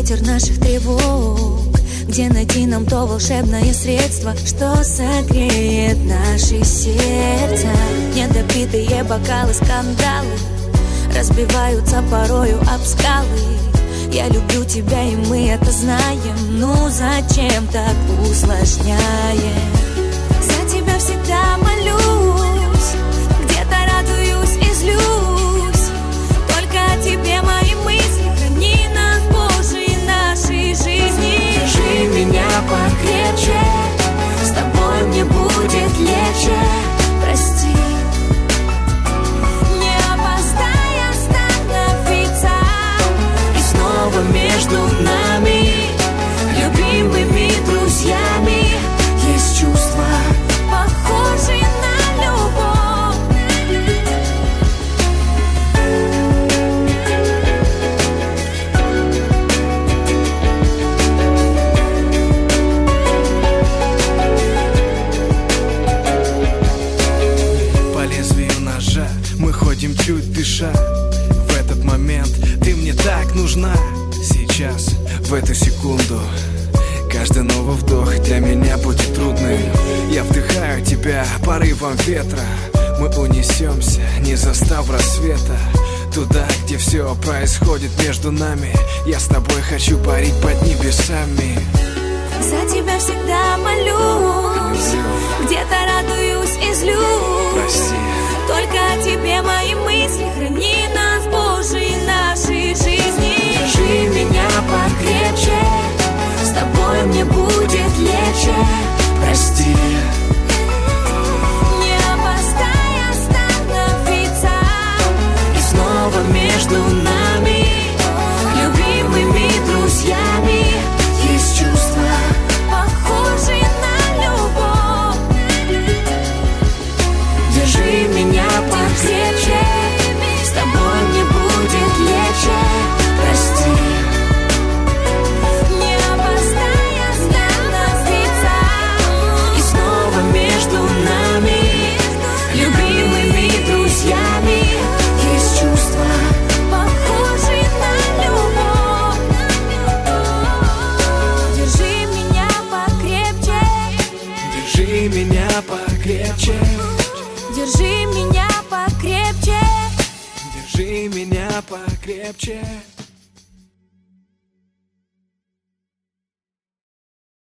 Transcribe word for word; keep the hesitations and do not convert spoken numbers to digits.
ветер наших тревог, где найти нам то волшебное средство, что согреет наши сердца. Недопитые бокалы, скандалы разбиваются порою об скалы. Я люблю тебя, и мы это знаем. Ну зачем так усложняем? За тебя всегда молюсь, где-то радуюсь и злюсь. Только о тебе мои мысли, храни нас, Боже, и нашей жизни. Держи меня покрепче, с тобой мне будет легче. Прости, не опоздай остановиться. и снова между нами, любимыми друзьями, есть чувства, Похожий на любовь. По лезвию ножа мы ходим чуть дыша. В этот момент ты мне так нужна. Сейчас, в эту секунду, каждый новый вдох для меня будет трудным. Я вдыхаю тебя порывом ветра. Мы унесемся, не застав рассвета, туда, где все происходит между нами. Я с тобой хочу парить под небесами. За тебя всегда молюсь, где-то радуюсь и злюсь. Прости, Только о тебе мои мысли, храни нас, Боже, и нашей жизни. держи меня покрепче, с тобой мне будет легче. Прости, Не опоздай остановиться. и снова между нами, любимыми друзьями, есть чувства, Похожий на любовь. держи меня покрепче, с тобой мне будет легче. Прости, Не опоздай остановиться. и снова между нами, любимыми друзьями, есть чувства, Похожий на любовь. Держи меня покрепче. держи меня покрепче. Держи меня покрепче. Держи меня покрепче.